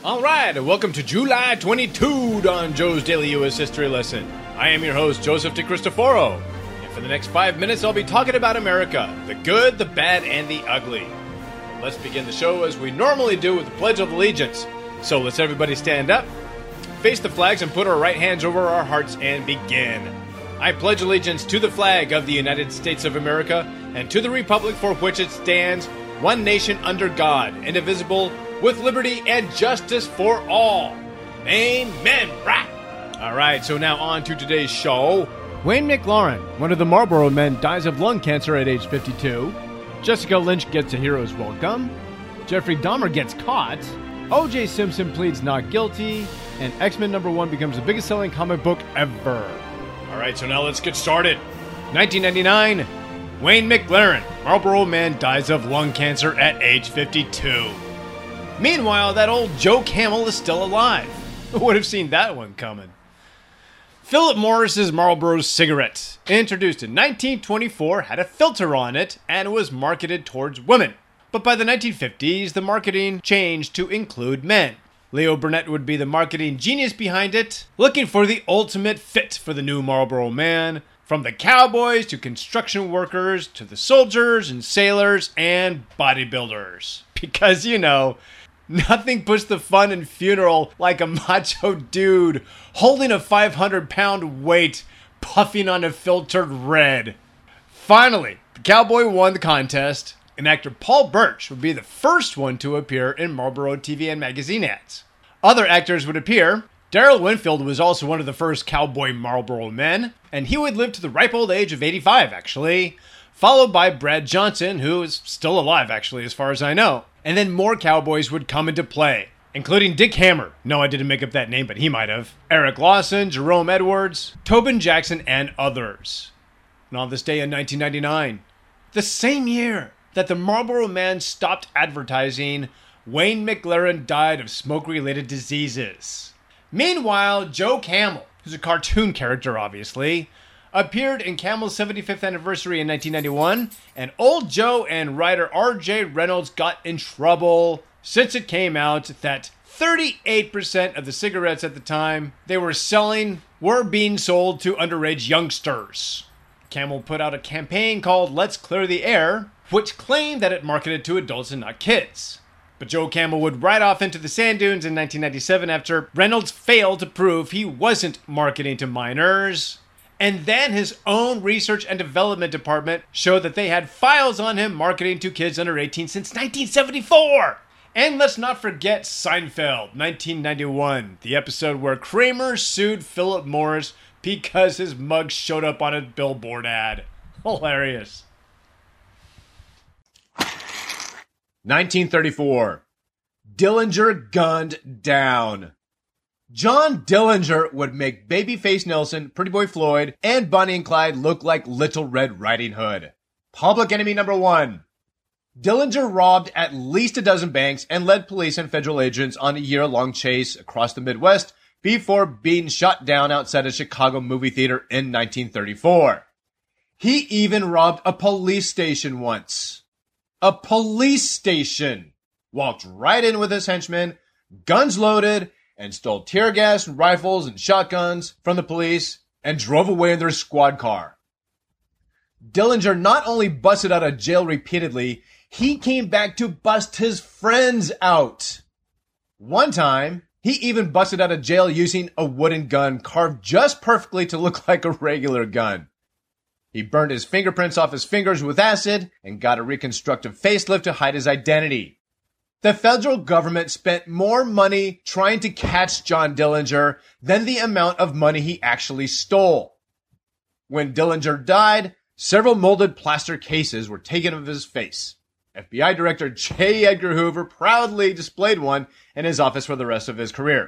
All right, and welcome to July 22 on Joe's Daily U.S. History Lesson. I am your host, Joseph DeCristoforo, and for the next 5 minutes, I'll be talking about America, the good, the bad, and the ugly. Let's begin the show as we normally do with the Pledge of Allegiance. So let's everybody stand up, face the flags, and put our right hands over our hearts and begin. I pledge allegiance to the flag of the United States of America and to the republic for which it stands, one nation under God, indivisible, with liberty and justice for all. Amen. Right. All right, so now on to today's show. Wayne McLaren, one of the Marlboro men, dies of lung cancer at age 52. Jessica Lynch gets a hero's welcome. Jeffrey Dahmer gets caught. O.J. Simpson pleads not guilty. And X-Men #1 becomes the biggest selling comic book ever. All right, so now let's get started. 1999, Wayne McLaren, Marlboro man, dies of lung cancer at age 52. Meanwhile, that old Joe Camel is still alive. Who would have seen that one coming? Philip Morris's Marlboro cigarette, introduced in 1924, had a filter on it and was marketed towards women. But by the 1950s, the marketing changed to include men. Leo Burnett would be the marketing genius behind it, looking for the ultimate fit for the new Marlboro man, from the cowboys to construction workers to the soldiers and sailors and bodybuilders. Because, you know, nothing puts the fun in funeral like a macho dude holding a 500-pound weight, puffing on a filtered red. Finally, the cowboy won the contest, and actor Paul Birch would be the first one to appear in Marlboro TV and magazine ads. Other actors would appear. Darrell Winfield was also one of the first cowboy Marlboro men, and he would live to the ripe old age of 85, actually, followed by Brad Johnson, who is still alive, actually, as far as I know. And then more cowboys would come into play, including Dick Hammer. No, I didn't make up that name, but he might have. Eric Lawson, Jerome Edwards, Tobin Jackson, and others. And on this day in 1999, the same year that the Marlboro man stopped advertising, Wayne McLaren died of smoke-related diseases. Meanwhile, Joe Camel, who's a cartoon character, obviously, appeared in Camel's 75th anniversary in 1991, and old Joe and writer R.J. Reynolds got in trouble since it came out that 38% of the cigarettes at the time they were selling were being sold to underage youngsters. Camel put out a campaign called Let's Clear the Air, which claimed that it marketed to adults and not kids. But Joe Camel would ride off into the sand dunes in 1997 after Reynolds failed to prove he wasn't marketing to minors. And then his own research and development department showed that they had files on him marketing to kids under 18 since 1974. And let's not forget Seinfeld, 1991, the episode where Kramer sued Philip Morris because his mug showed up on a billboard ad. Hilarious. 1934. Dillinger gunned down. John Dillinger would make Babyface Nelson, Pretty Boy Floyd, and Bonnie and Clyde look like Little Red Riding Hood. Public enemy #1. Dillinger robbed at least a dozen banks and led police and federal agents on a year-long chase across the Midwest before being shot down outside a Chicago movie theater in 1934. He even robbed a police station once. A police station! Walked right in with his henchmen, guns loaded, and stole tear gas and rifles and shotguns from the police and drove away in their squad car. Dillinger not only busted out of jail repeatedly, he came back to bust his friends out. One time, he even busted out of jail using a wooden gun carved just perfectly to look like a regular gun. He burned his fingerprints off his fingers with acid and got a reconstructive facelift to hide his identity. The federal government spent more money trying to catch John Dillinger than the amount of money he actually stole. When Dillinger died, several molded plaster cases were taken of his face. FBI Director J. Edgar Hoover proudly displayed one in his office for the rest of his career.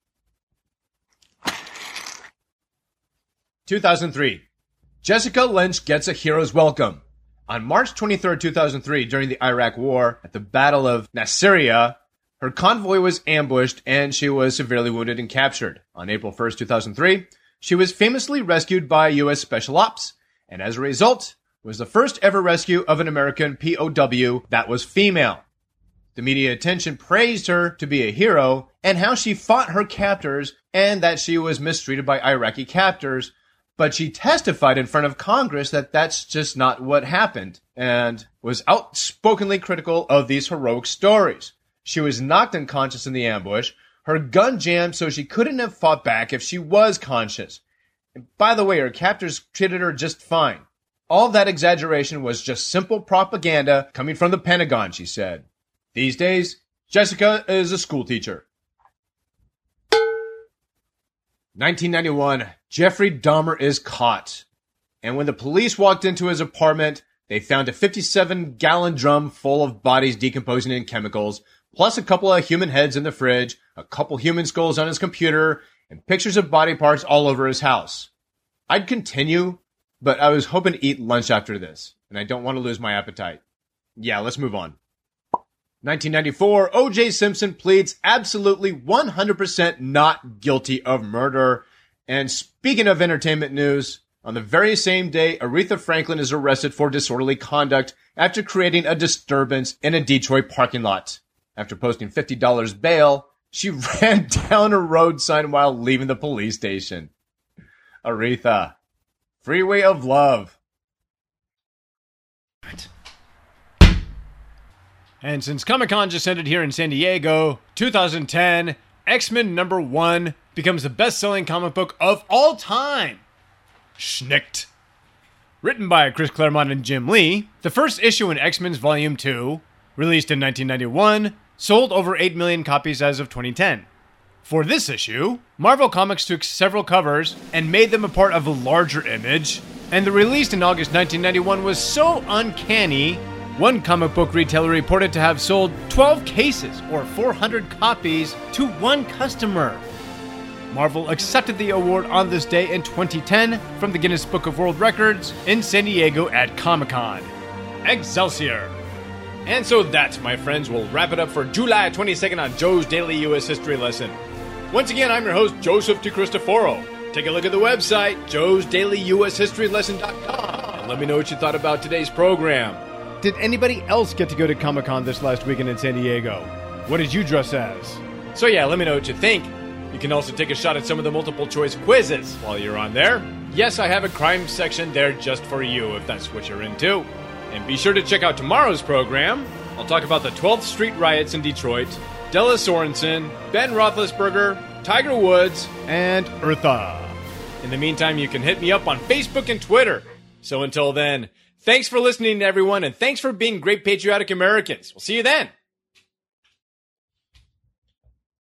2003. Jessica Lynch gets a hero's welcome. On March 23, 2003, during the Iraq War, at the Battle of Nasiriyah, her convoy was ambushed and she was severely wounded and captured. On April 1, 2003, she was famously rescued by U.S. Special Ops, and as a result, was the first ever rescue of an American POW that was female. The media attention praised her to be a hero and how she fought her captors and that she was mistreated by Iraqi captors, but she testified in front of Congress that that's just not what happened and was outspokenly critical of these heroic stories. She was knocked unconscious in the ambush, her gun jammed so she couldn't have fought back if she was conscious. And by the way, her captors treated her just fine. All that exaggeration was just simple propaganda coming from the Pentagon, she said. These days, Jessica is a school teacher. 1991, Jeffrey Dahmer is caught. And when the police walked into his apartment, they found a 57-gallon drum full of bodies decomposing in chemicals, plus a couple of human heads in the fridge, a couple human skulls on his computer, and pictures of body parts all over his house. I'd continue, but I was hoping to eat lunch after this, and I don't want to lose my appetite. Yeah, let's move on. 1994, O.J. Simpson pleads absolutely 100% not guilty of murder. And speaking of entertainment news, on the very same day, Aretha Franklin is arrested for disorderly conduct after creating a disturbance in a Detroit parking lot. After posting $50 bail, she ran down a road sign while leaving the police station. Aretha, freeway of love. And since Comic-Con just ended here in San Diego, 2010, X-Men #1 becomes the best-selling comic book of all time. Schnicked. Written by Chris Claremont and Jim Lee, the first issue in X-Men's Volume 2, released in 1991, sold over 8 million copies as of 2010. For this issue, Marvel Comics took several covers and made them a part of a larger image, and the release in August 1991 was so uncanny, one comic book retailer reported to have sold 12 cases or 400 copies to one customer. Marvel accepted the award on this day in 2010 from the Guinness Book of World Records in San Diego at Comic-Con. Excelsior! And so that, my friends, will wrap it up for July 22nd on Joe's Daily U.S. History Lesson. Once again, I'm your host, Joseph DeCristoforo. Take a look at the website, joesdailyushistorylesson.com, and let me know what you thought about today's program. Did anybody else get to go to Comic-Con this last weekend in San Diego? What did you dress as? So yeah, let me know what you think. You can also take a shot at some of the multiple choice quizzes while you're on there. Yes, I have a crime section there just for you if that's what you're into. And be sure to check out tomorrow's program. I'll talk about the 12th Street riots in Detroit, Della Sorensen, Ben Roethlisberger, Tiger Woods, and Eartha. In the meantime, you can hit me up on Facebook and Twitter. So until then, thanks for listening, everyone, and thanks for being great patriotic Americans. We'll see you then.